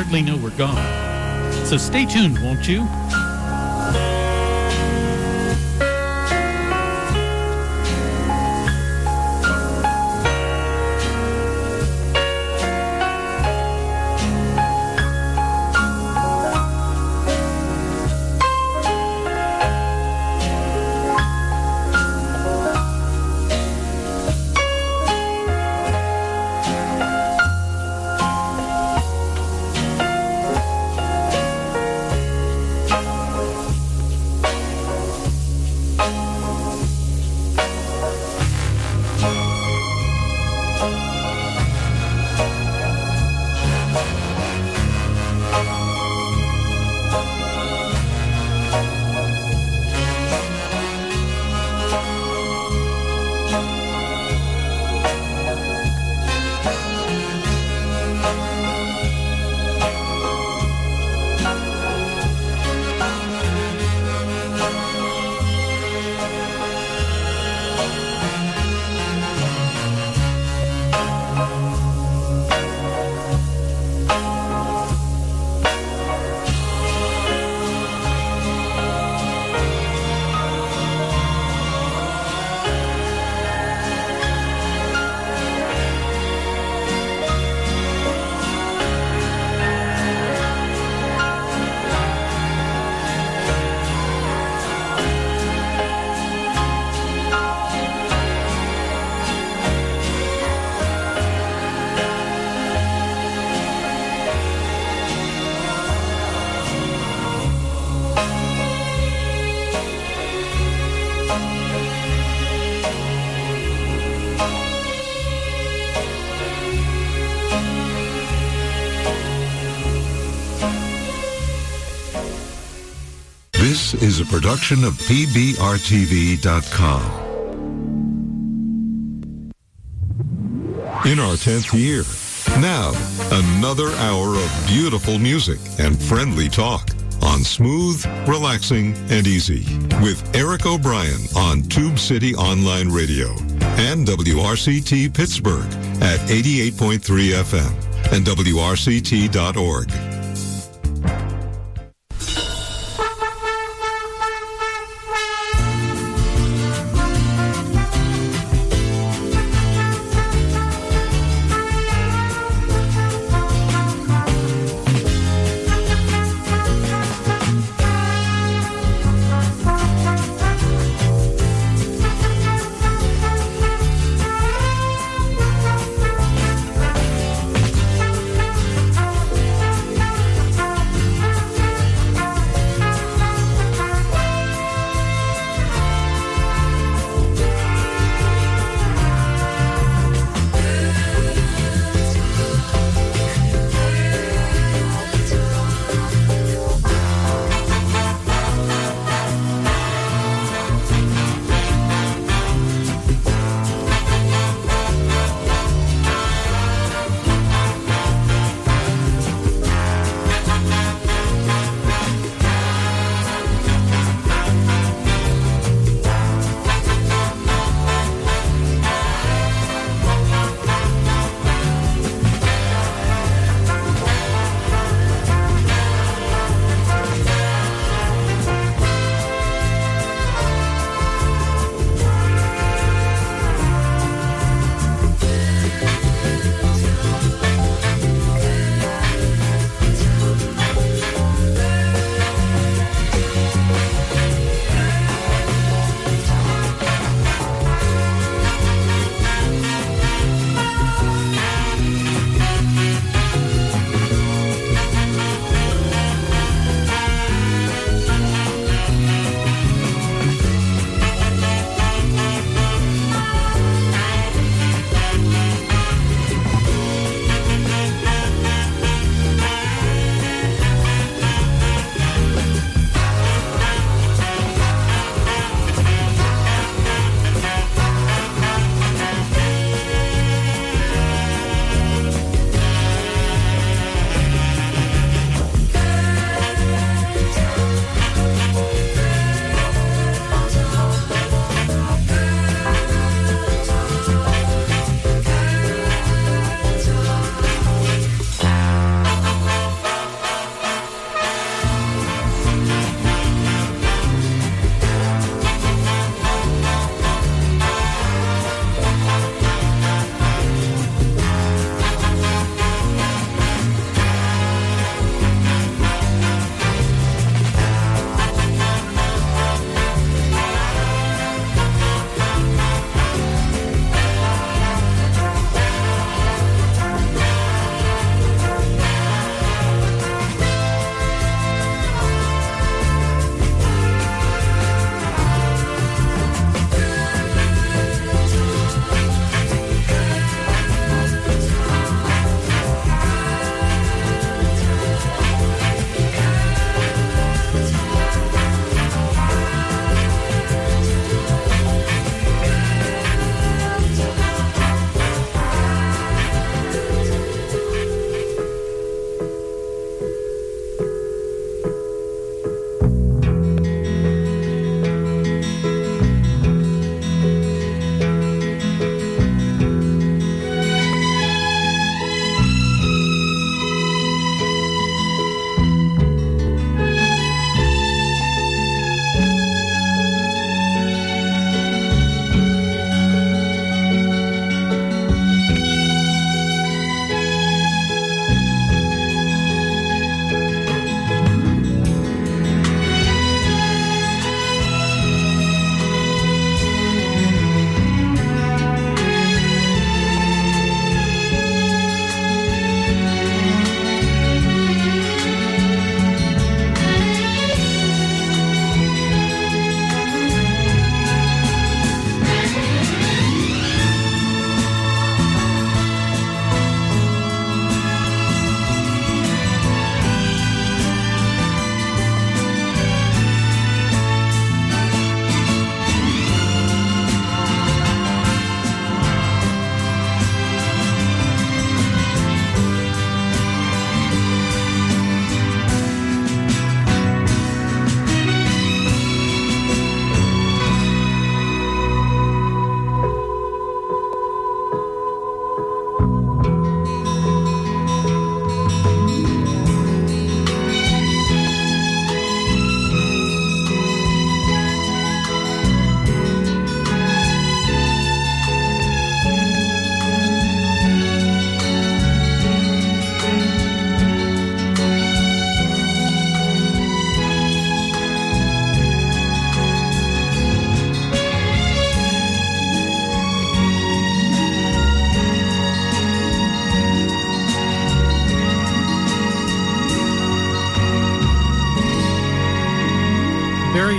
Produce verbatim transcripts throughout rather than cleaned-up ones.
hardly know we're gone. So stay tuned, won't you? This is a production of P B R T V dot com. In our tenth year, now another hour of beautiful music and friendly talk on Smooth, Relaxing, and Easy with Eric O'Brien on Tube City Online Radio and W R C T Pittsburgh at eighty-eight point three F M and W R C T dot org.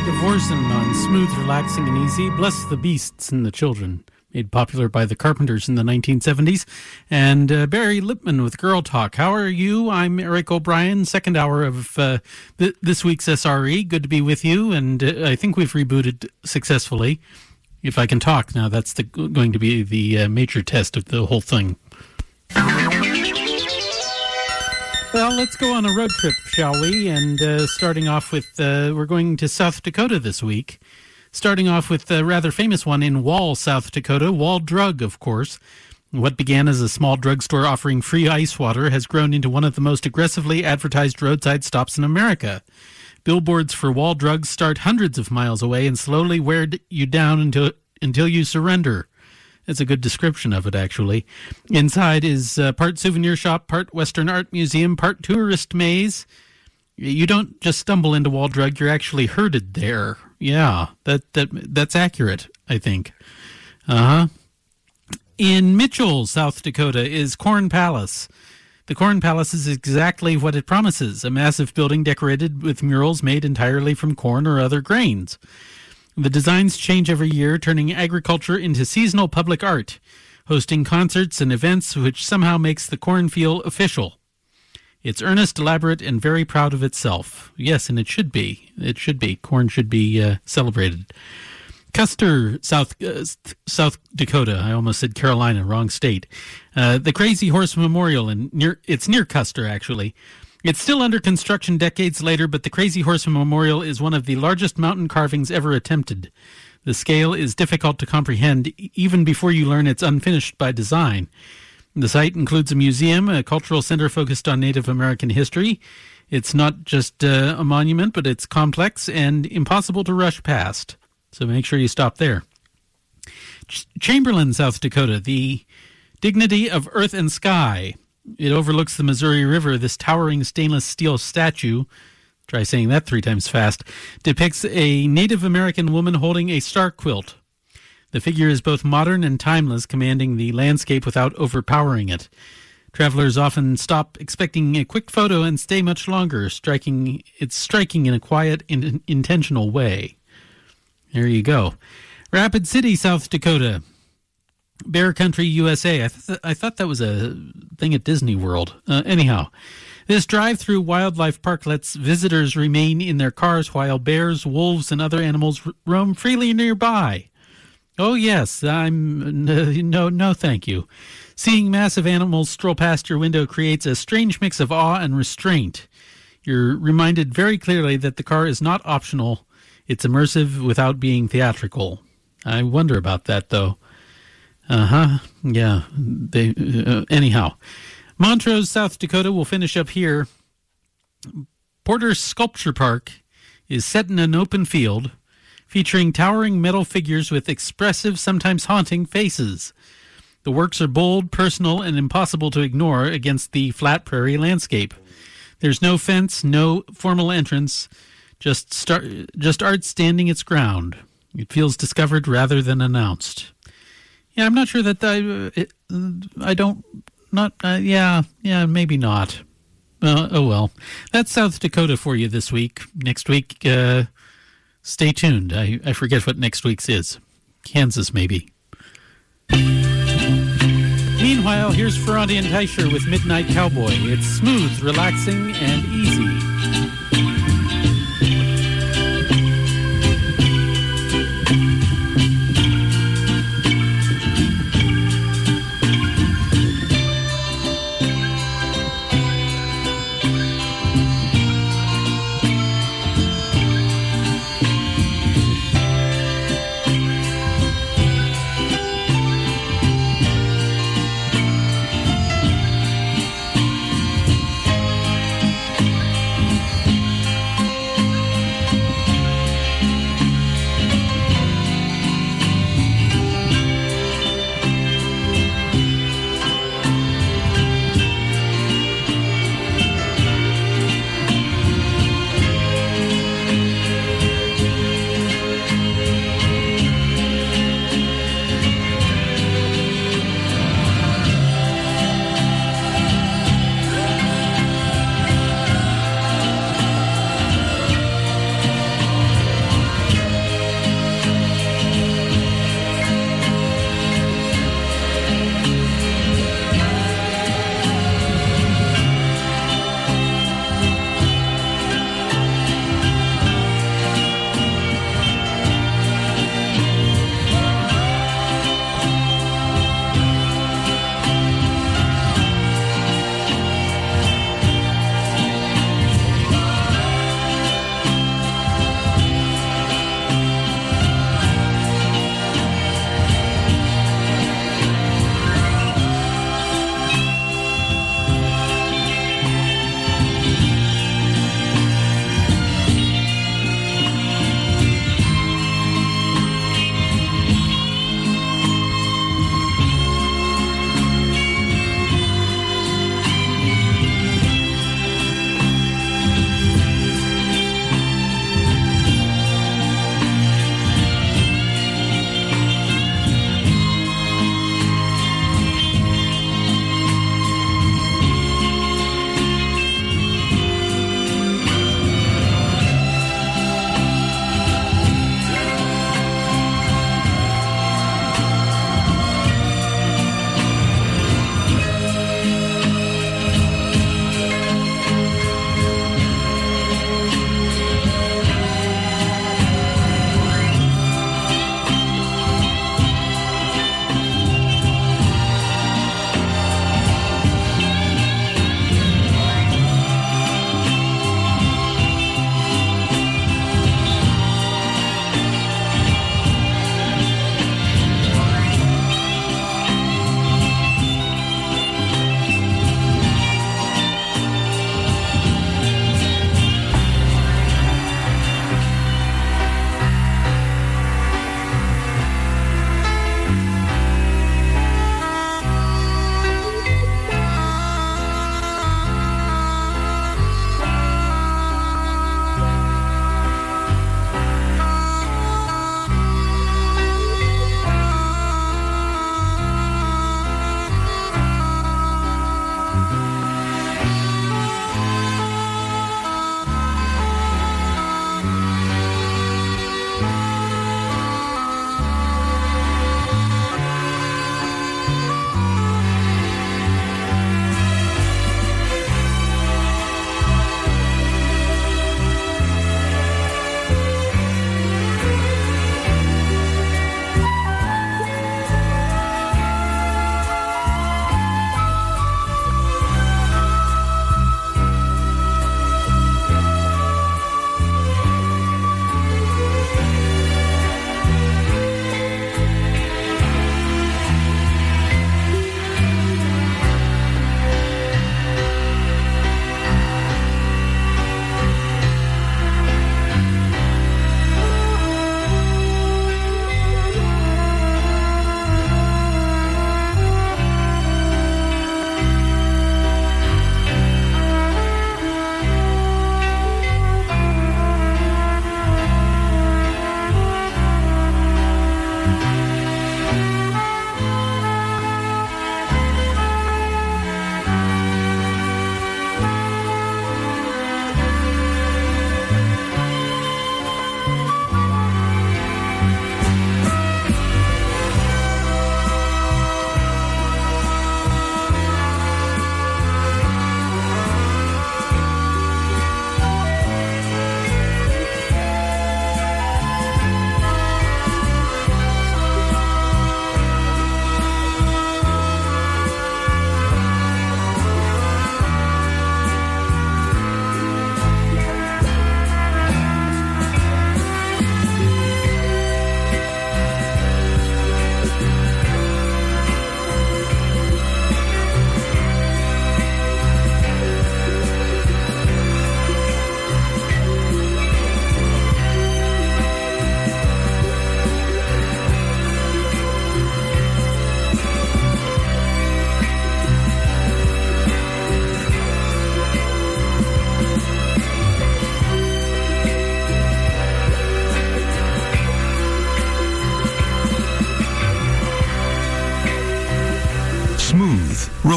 Dvorzin on Smooth, Relaxing, and Easy. Bless the Beasts and the Children, made popular by the Carpenters in the nineteen seventies. And uh, Barry Lippman with Girl Talk. How are you? I'm Eric O'Brien, second hour of uh, th- this week's S R E. Good to be with you, and uh, I think we've rebooted successfully. If I can talk now, that's the, going to be the uh, major test of the whole thing. Well, let's go on a road trip, shall we? And uh, starting off with, uh, we're going to South Dakota this week. Starting off with a rather famous one in Wall, South Dakota. Wall Drug, of course. What began as a small drugstore offering free ice water has grown into one of the most aggressively advertised roadside stops in America. Billboards for Wall Drugs start hundreds of miles away and slowly wear you down until, until you surrender. It's a good description of it, actually. Inside is uh, part souvenir shop, part Western art museum, part tourist maze. You don't just stumble into Wall Drug, you're actually herded there. Yeah, that that that's accurate, I think. Uh-huh. In Mitchell, South Dakota, is Corn Palace. The Corn Palace is exactly what it promises, a massive building decorated with murals made entirely from corn or other grains. The designs change every year, turning agriculture into seasonal public art, hosting concerts and events which somehow makes the corn feel official. It's earnest, elaborate, and very proud of itself. Yes, and it should be. It should be. Corn should be uh, celebrated. Custer, South uh, South Dakota. I almost said Carolina, wrong state. Uh, the Crazy Horse Memorial, in near it's near Custer, actually. It's still under construction decades later, but the Crazy Horse Memorial is one of the largest mountain carvings ever attempted. The scale is difficult to comprehend even before you learn it's unfinished by design. The site includes a museum, a cultural center focused on Native American history. It's not just uh, a monument, but it's complex and impossible to rush past. So make sure you stop there. Ch- Chamberlain, South Dakota, the dignity of earth and sky. It overlooks the Missouri River. This towering stainless steel statue, try saying that three times fast, depicts a Native American woman holding a star quilt. The figure is both modern and timeless, commanding the landscape without overpowering it. Travelers often stop expecting a quick photo and stay much longer, striking it's striking in a quiet and intentional way. There you go. Rapid City, South Dakota. Bear Country, U S A. I, th- I thought that was a thing at Disney World. Uh, anyhow, this drive-through wildlife park lets visitors remain in their cars while bears, wolves, and other animals r- roam freely nearby. Oh, yes, I'm... No, no, thank you. Seeing massive animals stroll past your window creates a strange mix of awe and restraint. You're reminded very clearly that the car is not optional. It's immersive without being theatrical. I wonder about that, though. Uh-huh. Yeah. They. Uh, anyhow, Montrose, South Dakota, will finish up here. Porter's Sculpture Park is set in an open field, featuring towering metal figures with expressive, sometimes haunting faces. The works are bold, personal, and impossible to ignore against the flat prairie landscape. There's no fence, no formal entrance, just start, just art standing its ground. It feels discovered rather than announced. Yeah, I'm not sure that I, it, I don't, not, uh, yeah, yeah, maybe not. Uh, oh, well. That's South Dakota for you this week. Next week, uh, stay tuned. I, I forget what next week's is. Kansas, maybe. Meanwhile, here's Ferrante and Teicher with Midnight Cowboy. It's smooth, relaxing, and easy.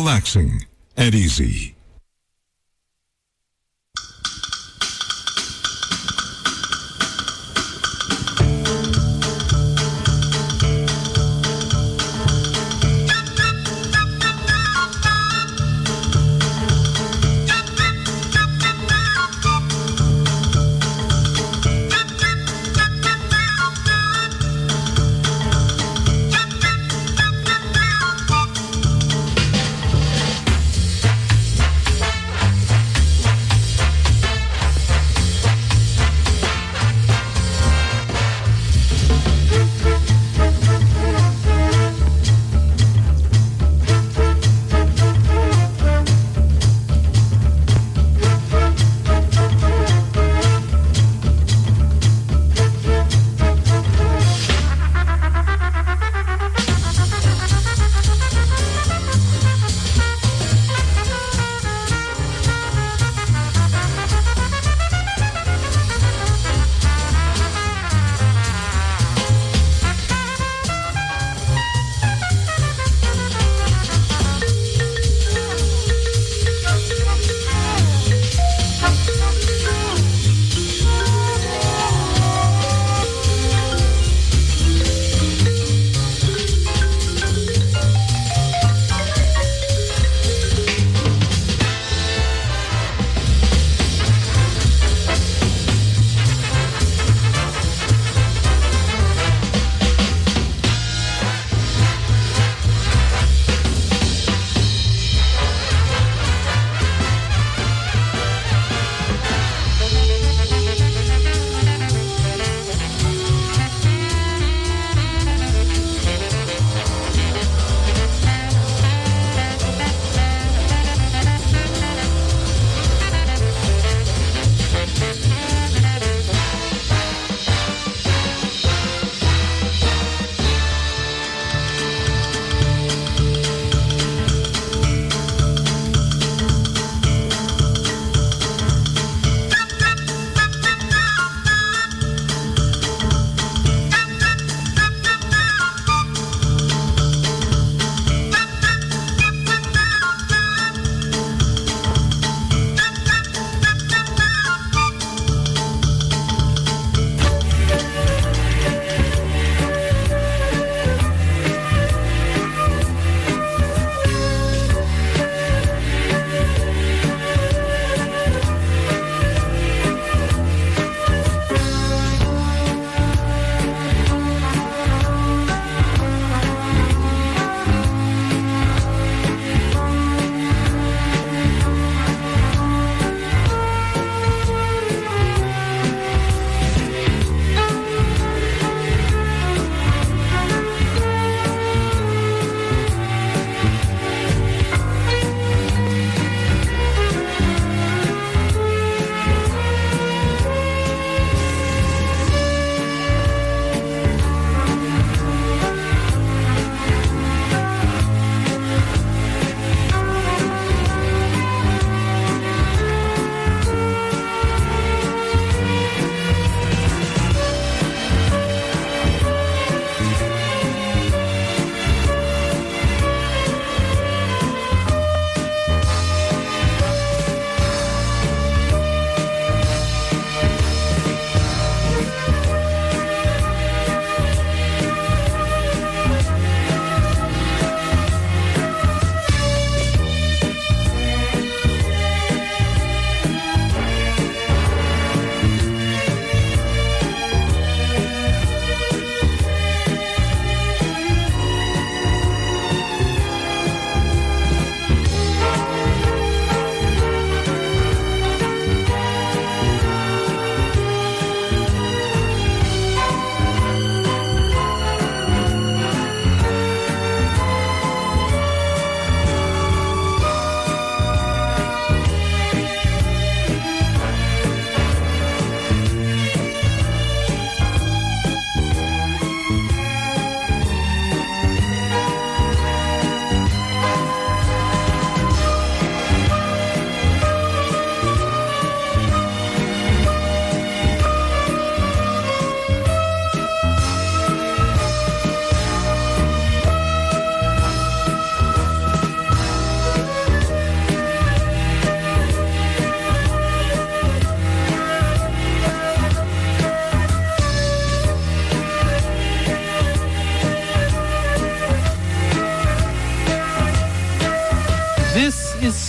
relaxing, and easy.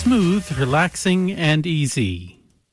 smooth, relaxing, and easy.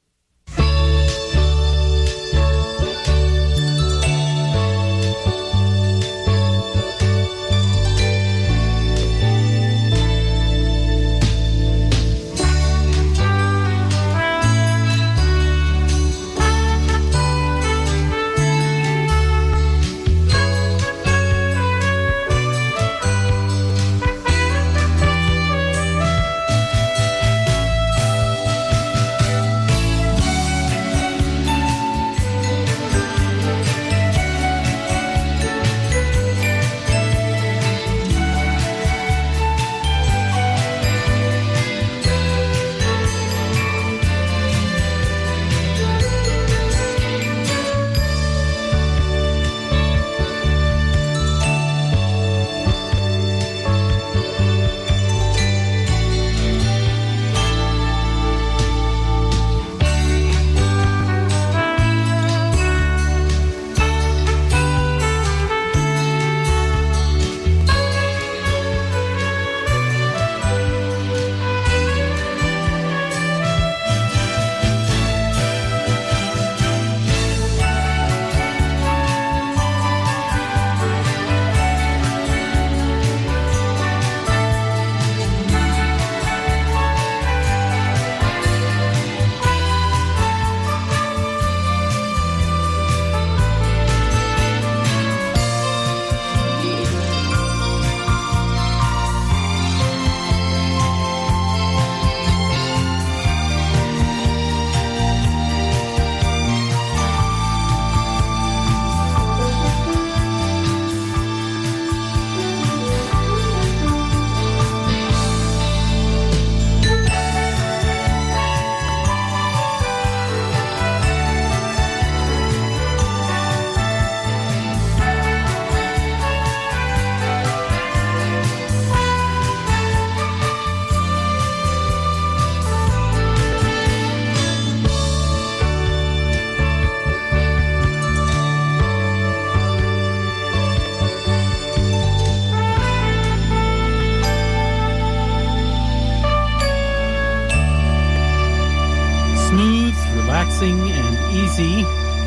Relaxing and easy.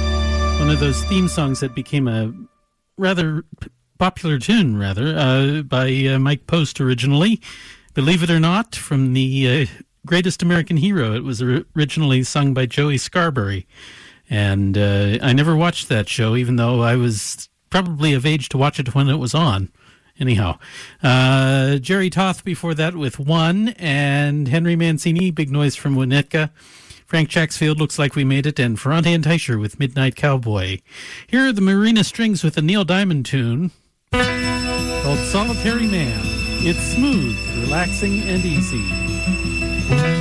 One of those theme songs that became a rather p- popular tune, rather, uh, by uh, Mike Post originally. Believe it or not, from the uh, Greatest American Hero. It was originally sung by Joey Scarberry. And uh, I never watched that show, even though I was probably of age to watch it when it was on. Anyhow, uh, Jerry Toth before that with One, and Henry Mancini, Big Noise from Winnetka. Frank Chacksfield, Looks Like We Made It, and Ferrante and Teicher with Midnight Cowboy. Here are the Marina Strings with a Neil Diamond tune called Solitary Man. It's smooth, relaxing, and easy.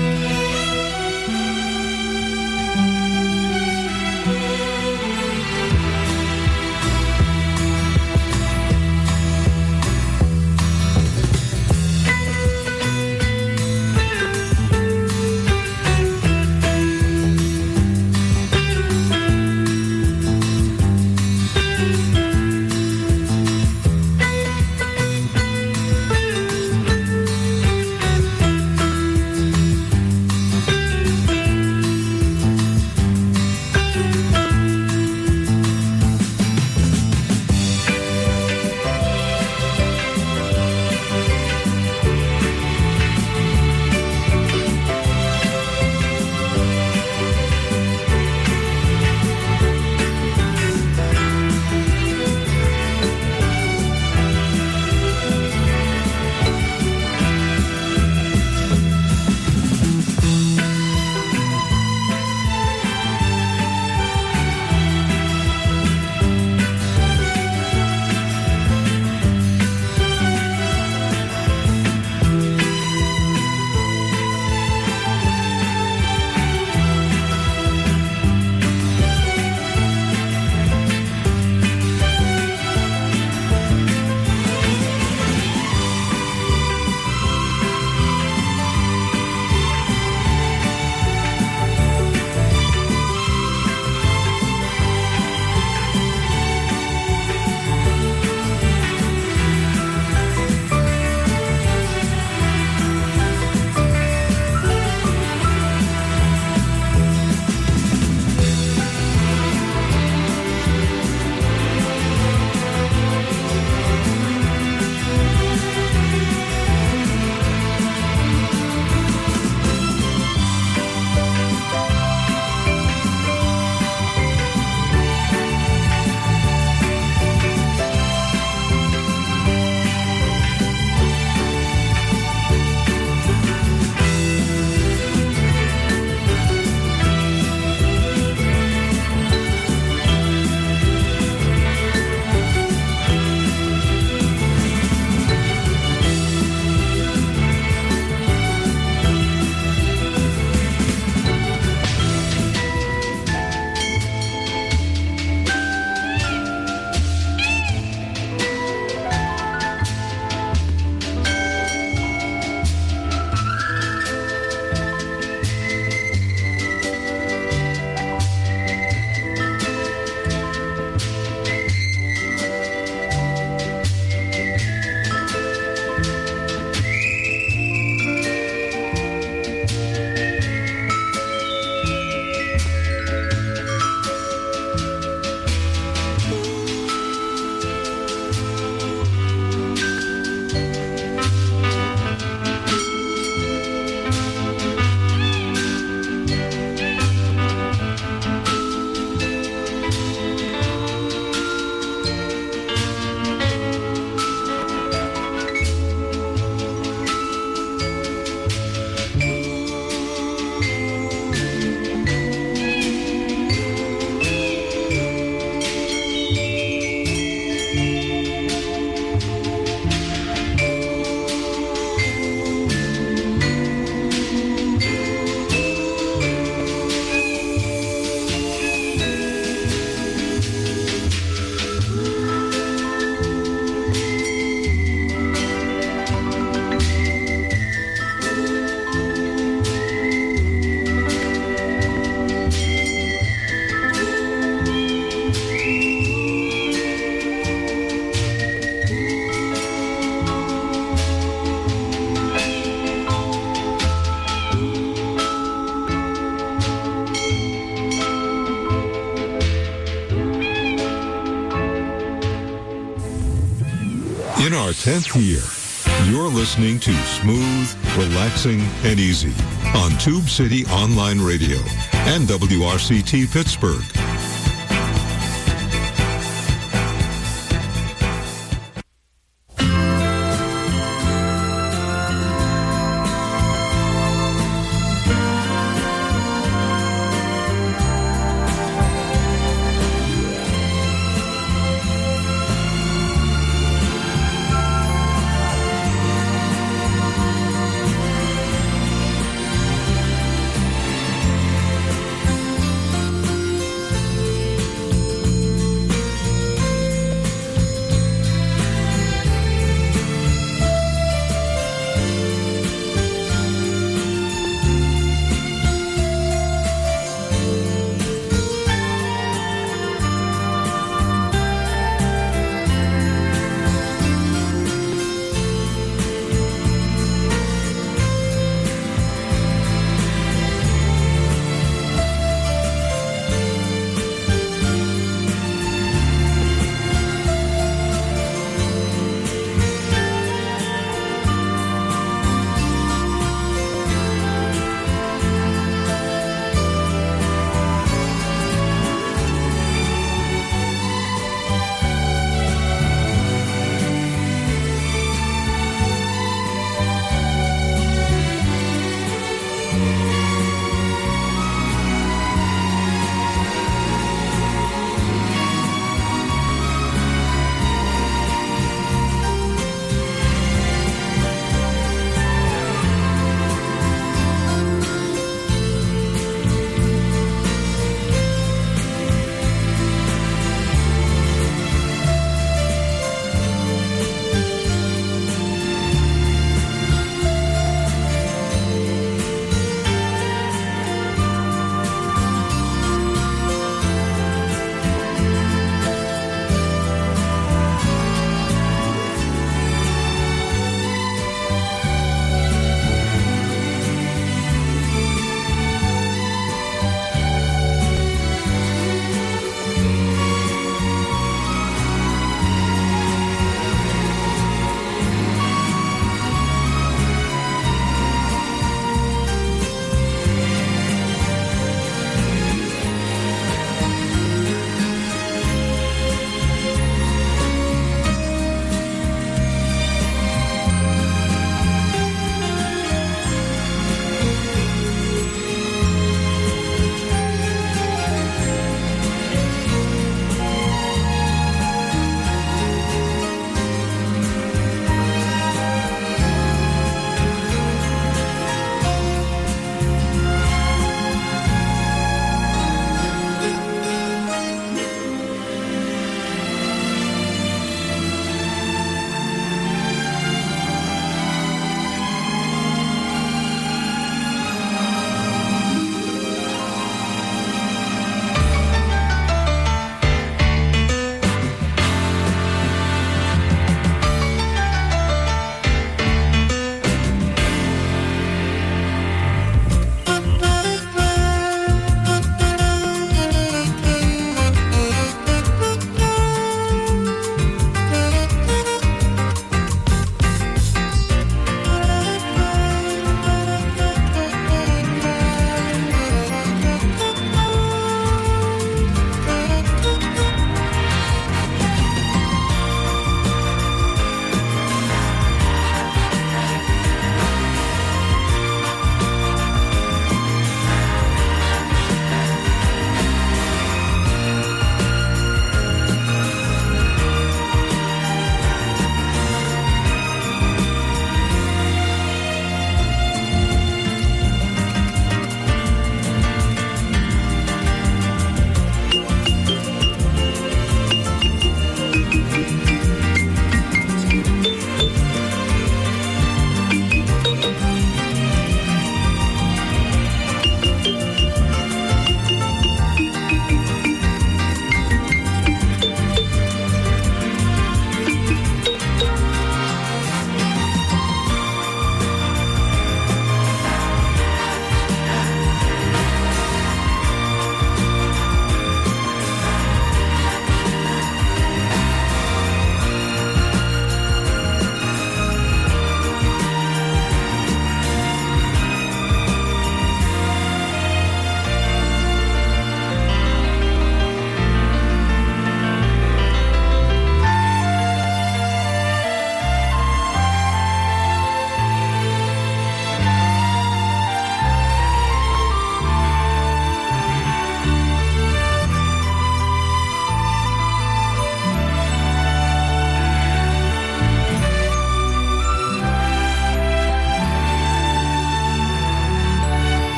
our tenth year. You're listening to Smooth, Relaxing, and Easy on Tube City Online Radio and W R C T Pittsburgh.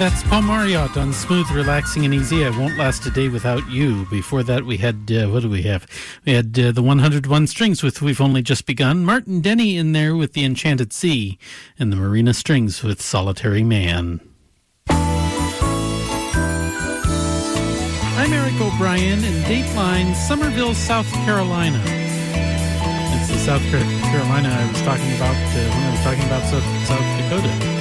That's Paul Marriott on Smooth, Relaxing, and Easy. I Won't Last a Day Without You. Before that, we had, uh, what do we have? We had uh, the one hundred one Strings with We've Only Just Begun. Martin Denny in there with The Enchanted Sea. And the Marina Strings with Solitary Man. I'm Eric O'Brien in Dateline, Summerville, South Carolina. It's the South Carolina I was talking about uh, when I was talking about South, South Dakota.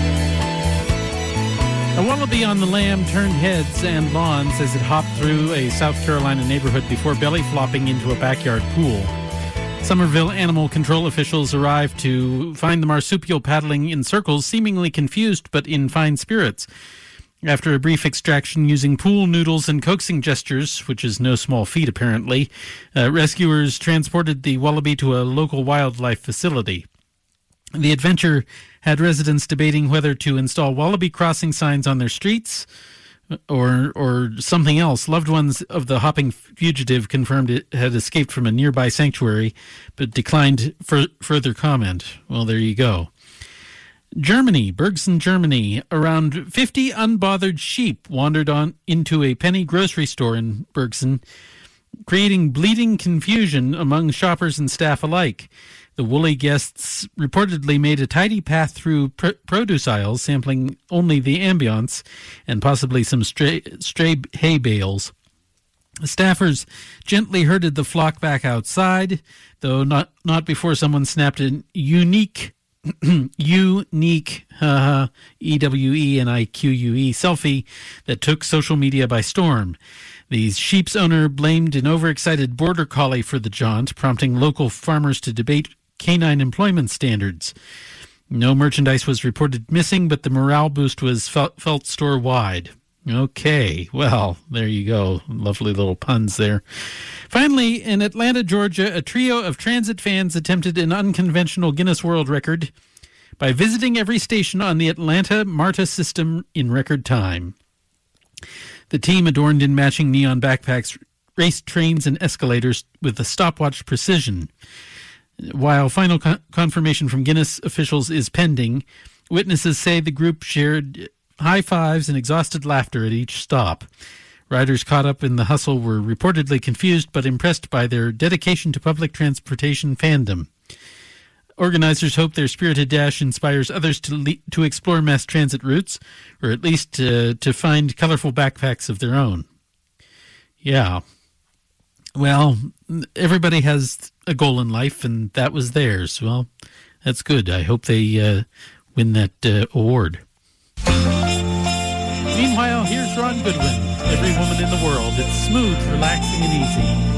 A wallaby on the lam turned heads and lawns as it hopped through a South Carolina neighborhood before belly flopping into a backyard pool. Somerville animal control officials arrived to find the marsupial paddling in circles, seemingly confused but in fine spirits. After a brief extraction using pool noodles and coaxing gestures, which is no small feat apparently, uh, rescuers transported the wallaby to a local wildlife facility. The adventure had residents debating whether to install wallaby crossing signs on their streets or or something else. Loved ones of the hopping fugitive confirmed it had escaped from a nearby sanctuary, but declined for further comment. Well, there you go. Germany, Bergson, Germany. Around fifty unbothered sheep wandered on into a penny grocery store in Bergson, creating bleeding confusion among shoppers and staff alike. The woolly guests reportedly made a tidy path through pr- produce aisles, sampling only the ambience and possibly some stray, stray hay bales. The staffers gently herded the flock back outside, though not, not before someone snapped a unique, unique, uh, E W E N I Q U E selfie that took social media by storm. The sheep's owner blamed an overexcited border collie for the jaunt, prompting local farmers to debate canine employment standards. No merchandise was reported missing, but the morale boost was felt, felt store-wide. Okay, well, there you go. Lovely little puns there. Finally, in Atlanta, Georgia, a trio of transit fans attempted an unconventional Guinness World Record by visiting every station on the Atlanta MARTA system in record time. The team, adorned in matching neon backpacks, raced trains and escalators with a stopwatch precision. While final con- confirmation from Guinness officials is pending, witnesses say the group shared high fives and exhausted laughter at each stop. Riders caught up in the hustle were reportedly confused but impressed by their dedication to public transportation fandom. Organizers hope their spirited dash inspires others to le- to explore mass transit routes, or at least uh, to find colorful backpacks of their own. Yeah. Well, everybody has a goal in life, and that was theirs. Well, that's good. I hope they uh, win that uh, award. Meanwhile, here's Ron Goodwin, Every Woman in the World. It's smooth, relaxing, and easy.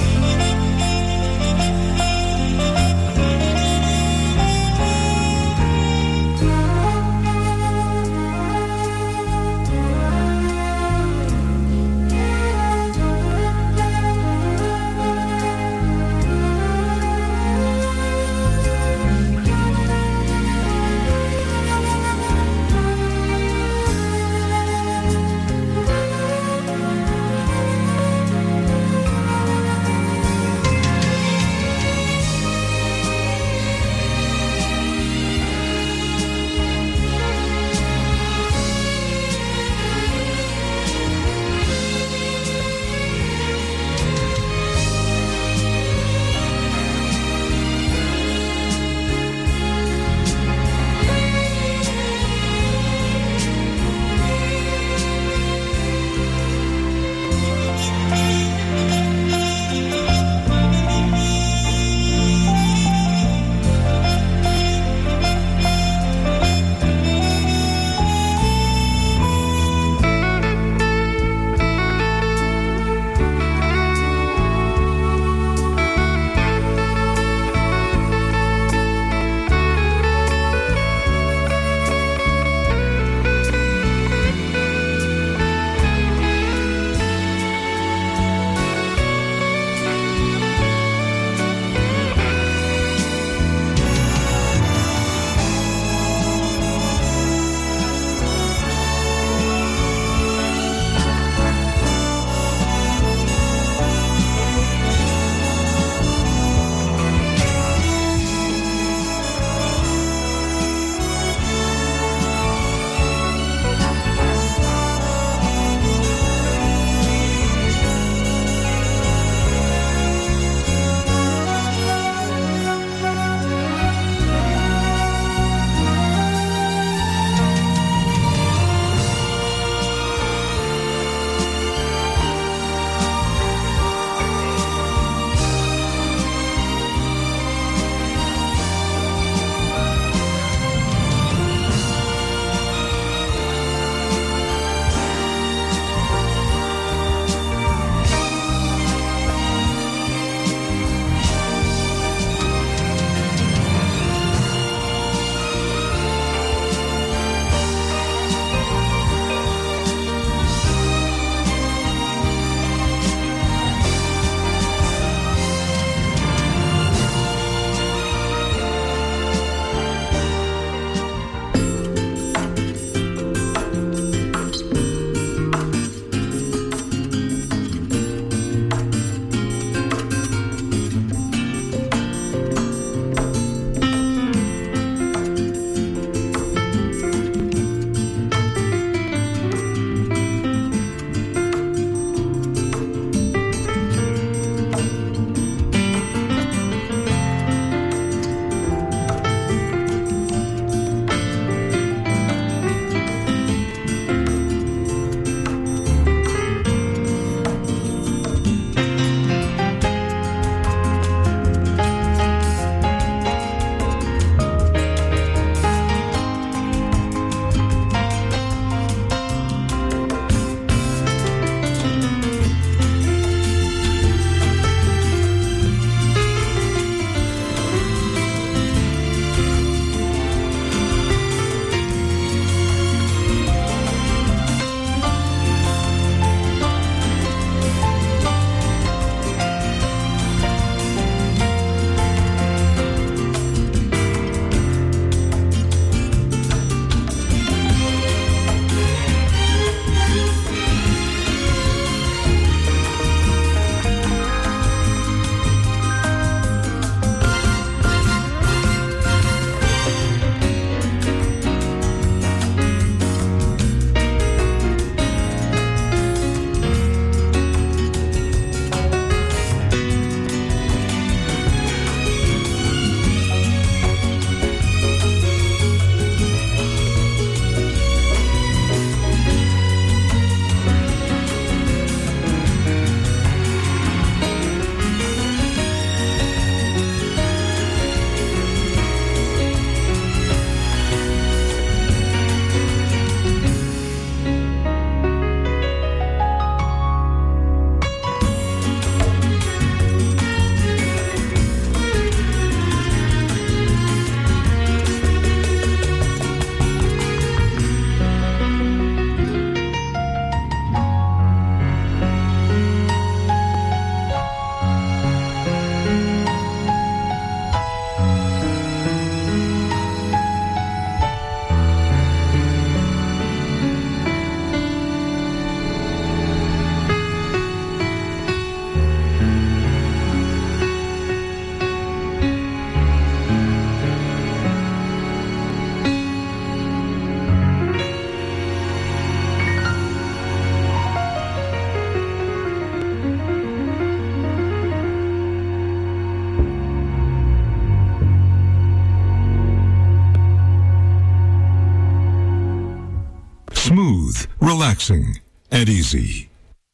smooth, relaxing, and easy.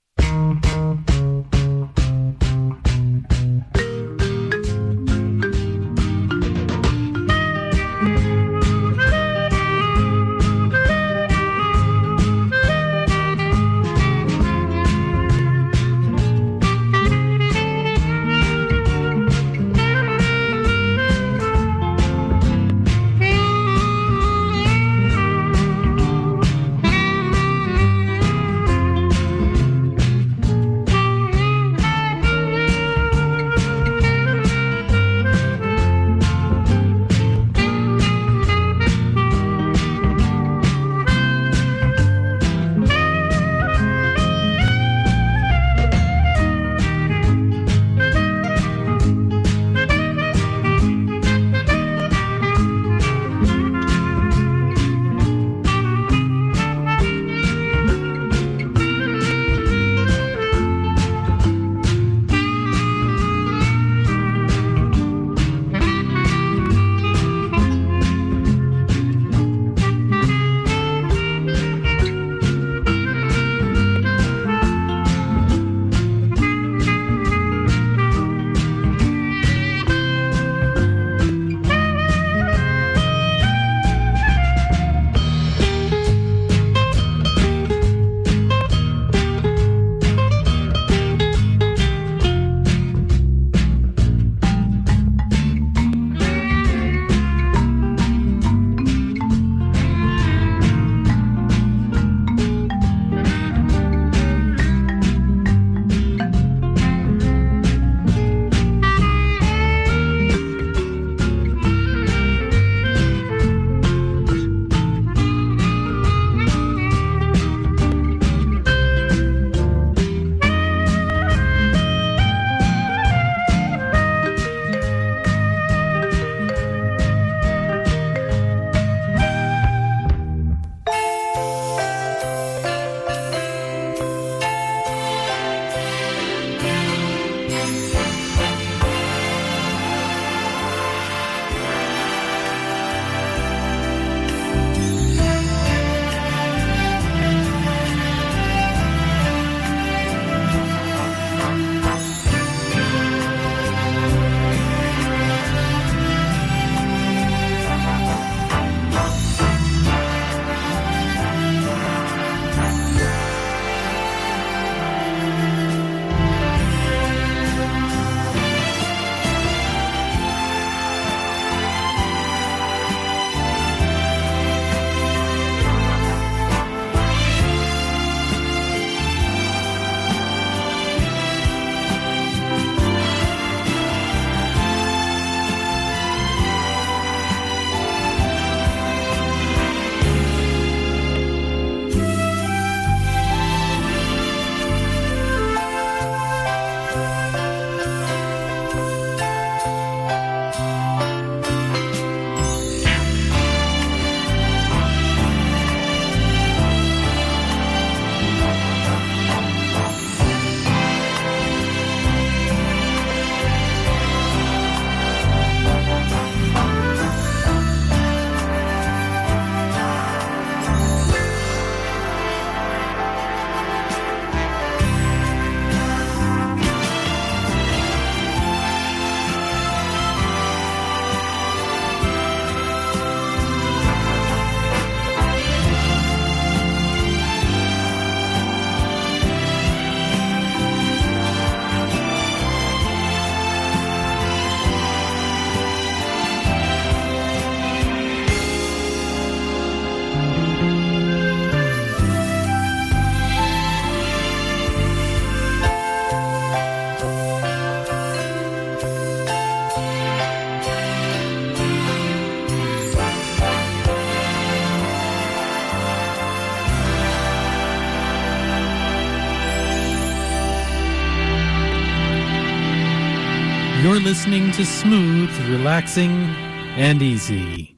You're listening to Smooth, Relaxing, and Easy.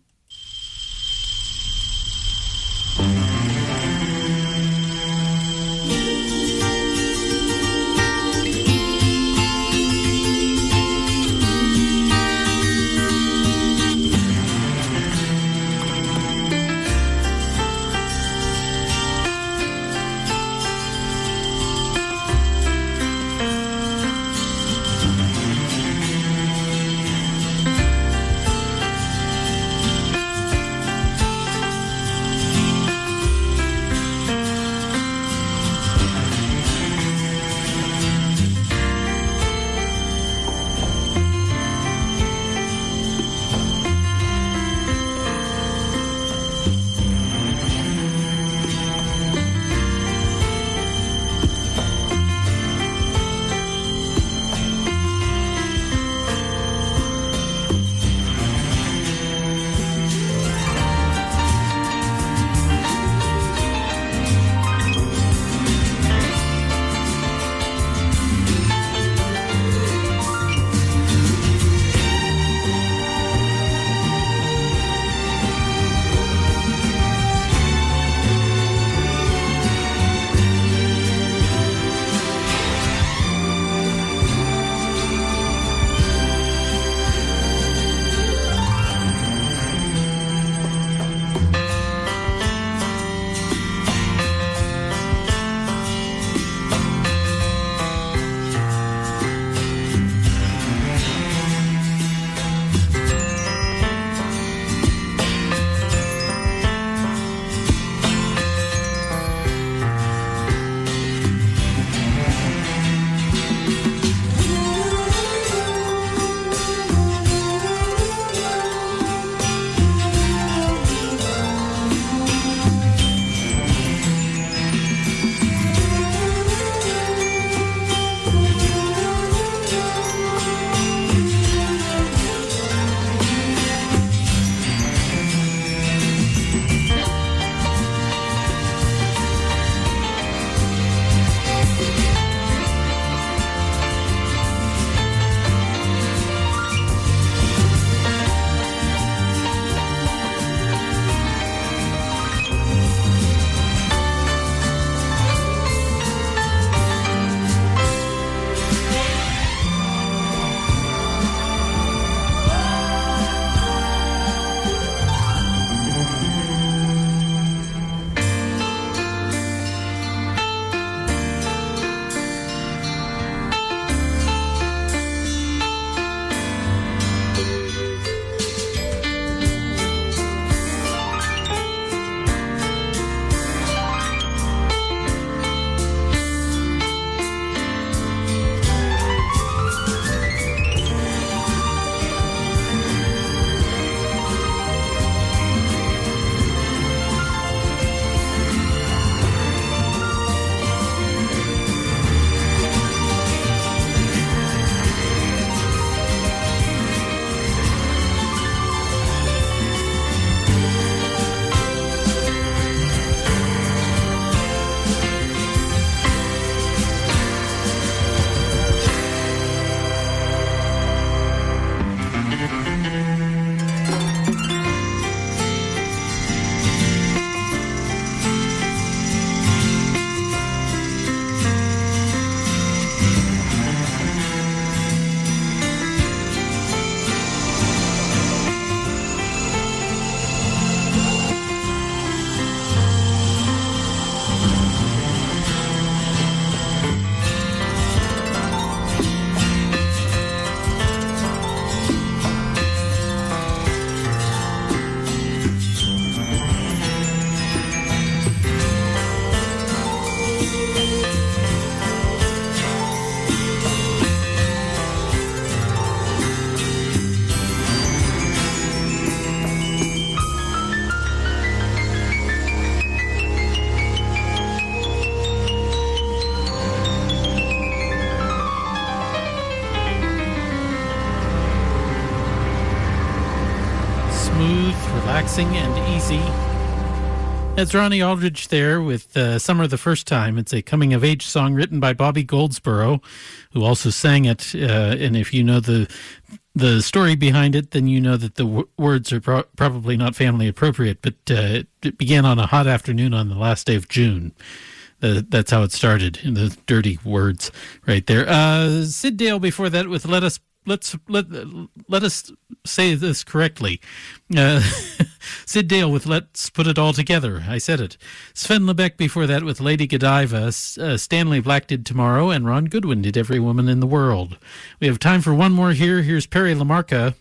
smooth, relaxing, and easy. That's Ronnie Aldridge there with uh, Summer the First Time. It's a coming-of-age song written by Bobby Goldsboro, who also sang it. Uh, and if you know the the story behind it, then you know that the w- words are pro- probably not family appropriate, but uh, it began on a hot afternoon on the last day of June. Uh, that's how it started, in the dirty words right there. Uh, Sid Dale before that with Let Us Let's let let us say this correctly. Uh, Sid Dale with Let's Put It All Together. I said it. Sven Lebeck before that with Lady Godiva. Uh, Stanley Black did Tomorrow, and Ron Goodwin did Every Woman in the World. We have time for one more here. Here's Perry LaMarca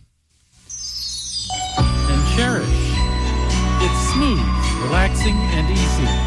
and Cherish. It's smooth, relaxing, and easy.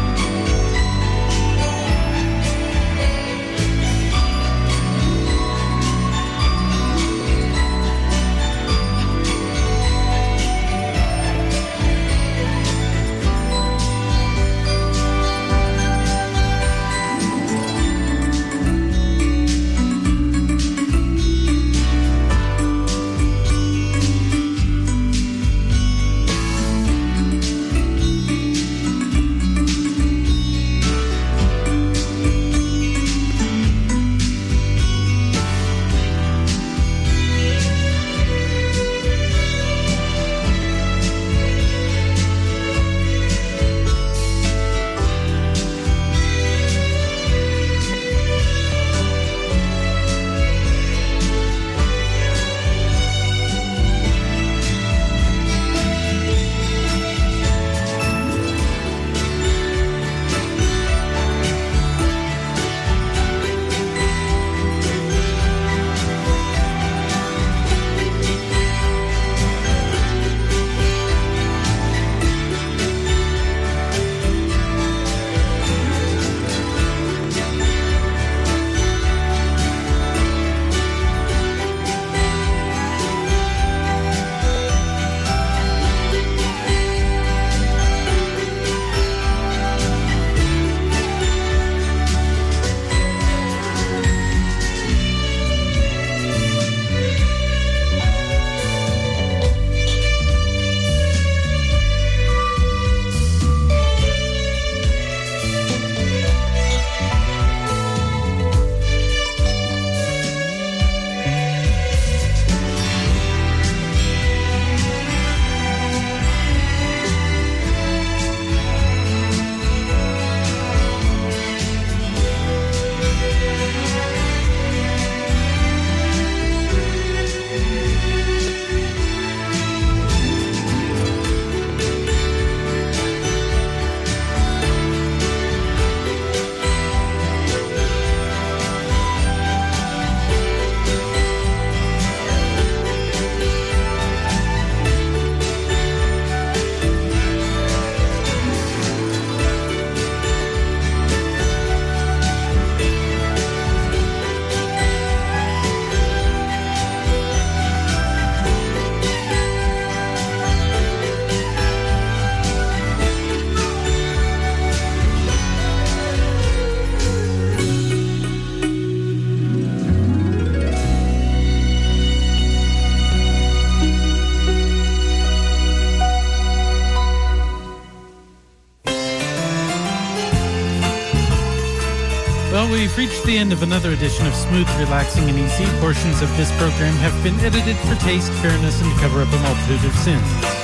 We've reached the end of another edition of Smooth, Relaxing, and Easy. Portions of this program have been edited for taste, fairness, and to cover up a multitude of sins.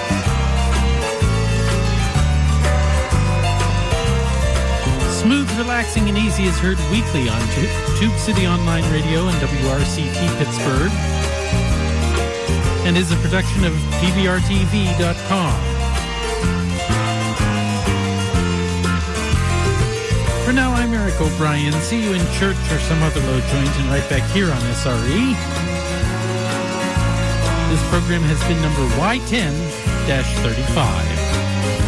Smooth, Relaxing, and Easy is heard weekly on Tube City Online Radio and W R C T Pittsburgh, and is a production of P B R T V dot com. For now, I'm Eric O'Brien. See you in church or some other low joint, and right back here on S R E. This program has been number Y ten thirty-five.